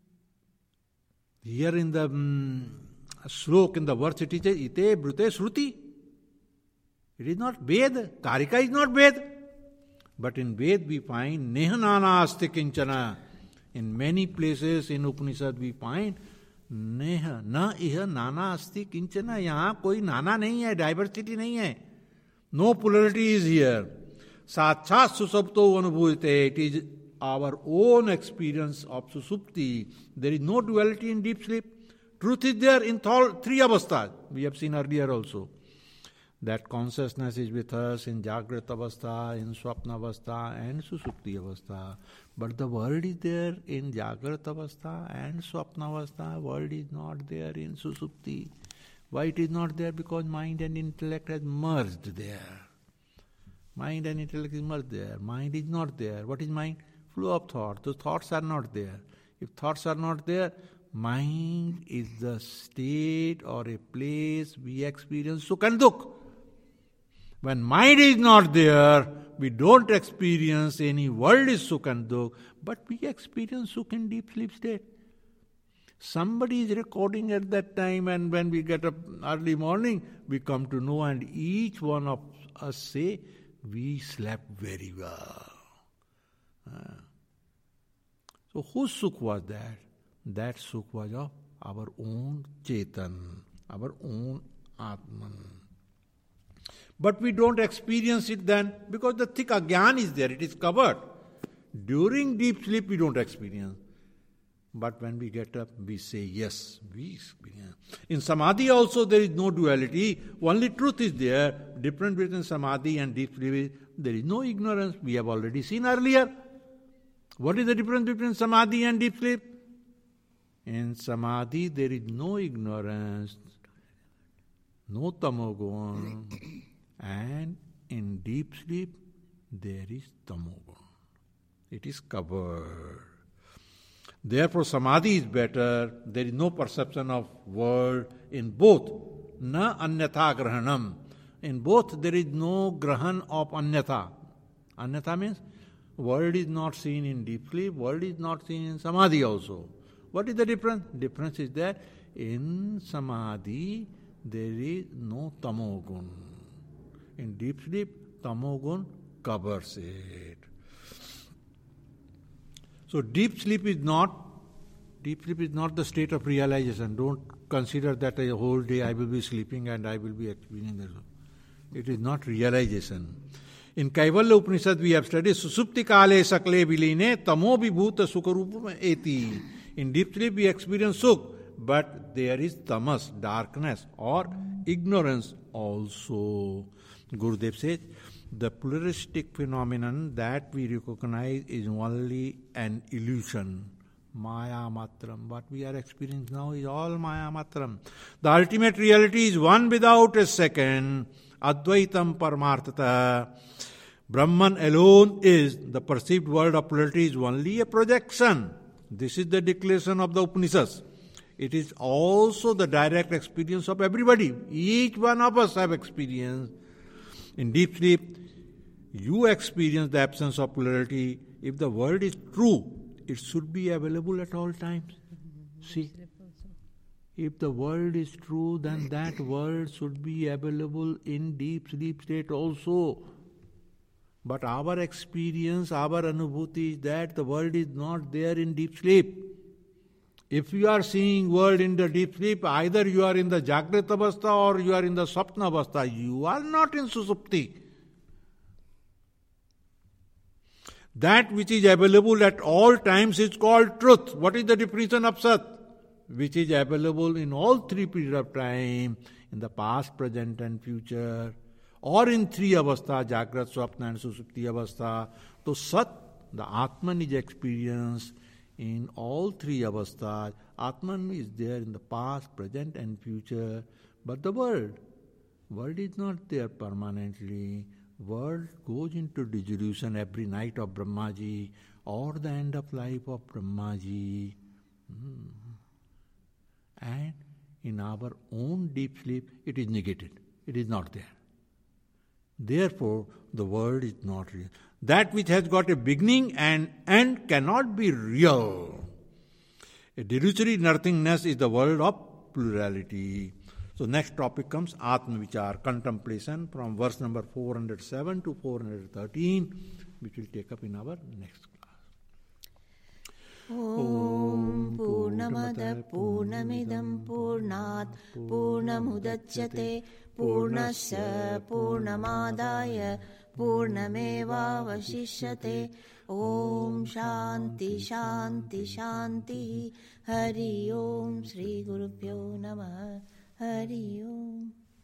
Here in the um, slok, in the verse, it is ite brute Shruti. It is not Ved. Karika is not Ved. But in Ved we find Nehanana asti kinchana. In many places in Upanishad we find नेह न इह नाना अस्ति किंचन. यहाँ कोई नाना नहीं है, diversity नहीं है. No polarity is here. साक्षात सुसुप्तो अनुभूयते. It is our own experience of सुसुप्ति. There is no duality in deep sleep. Truth is there in three अवस्था. We have seen earlier also that consciousness is with us in Jagrat Avastha, in Swapna Avastha and Susupti Avastha. But the world is there in Jagrat Avastha and Swapna Avastha. World is not there in Susupti. Why it is not there? Because mind and intellect has merged there. Mind and intellect is merged there. Mind is not there. What is mind? Flow of thought. Those thoughts are not there. If thoughts are not there, mind is the state or a place we experience Sukh and Dukh. When mind is not there, we don't experience any worldly Sukh and Dukh, but we experience Sukh in deep sleep state. Somebody is recording at that time, and when we get up early morning, we come to know, and each one of us say, we slept very well. Uh, so whose Sukh was that? That Sukh was of our own Chetan, our own Atman. But we don't experience it then because the thick agyan is there, it is covered. During deep sleep we don't experience. But when we get up, we say, yes, we experience. In Samadhi also there is no duality, only truth is there. Difference between Samadhi and deep sleep is there is no ignorance. We have already seen earlier. What is the difference between Samadhi and deep sleep? In Samadhi there is no ignorance, no tamogun. And in deep sleep, there is tamogun. It is covered. Therefore, samadhi is better. There is no perception of world in both. Na anyatha grahanam. In both, there is no grahan of anyatha. Anyatha means world is not seen in deep sleep, world is not seen in samadhi also. What is the difference? Difference is that in samadhi, there is no tamogun. In deep sleep, tamogun covers it. So deep sleep is not Deep sleep is not the state of realization. Don't consider that a whole day I will be sleeping and I will be experiencing this. It is not realization. In Kaivalya Upanishad we have studied Susupti Kale Sakle Viline Tamo Vibhuta Sukharupam Eti. In deep sleep we experience Sukh, but there is tamas, darkness or ignorance also. Gurudev says, the pluralistic phenomenon that we recognize is only an illusion. Maya Matram. What we are experiencing now is all Maya Matram. The ultimate reality is one without a second. Advaitam Paramarthata. Brahman alone is, the perceived world of plurality is only a projection. This is the declaration of the Upanishads. It is also the direct experience of everybody. Each one of us have experienced. In deep sleep, you experience the absence of plurality. If the world is true, it should be available at all times. See, if the world is true, then that world should be available in deep sleep state also. But our experience, our anubhuti is that the world is not there in deep sleep. If you are seeing world in the deep sleep, either you are in the Jagrat Avastha or you are in the Sapna Avastha. You are not in Susupti. That which is available at all times is called truth. What is the definition of Sat? Which is available in all three periods of time, in the past, present and future, or in three avastha, Jagrat, Swapna and Susupti Avastha. So Sat, the Atman is experienced in all three avasthas. Atman is there in the past, present and future. But the world, world is not there permanently. World goes into dissolution every night of Brahmaji or the end of life of Brahmaji. Hmm. And in our own deep sleep, it is negated. It is not there. Therefore, the world is not real. That which has got a beginning and end cannot be real. A delusory nothingness is the world of plurality. So next topic comes Atma Vichar, contemplation, from verse number four hundred seven to four hundred thirteen, which will take up in our next class. Om Purnamada Purnamidam Purnat Purnamudachyate Purnasya Purnamadaya Purnameva Vashishyate. Om Shanti Shanti Shanti. Hari Om Shri Gurubhyo Namah. Hari Om.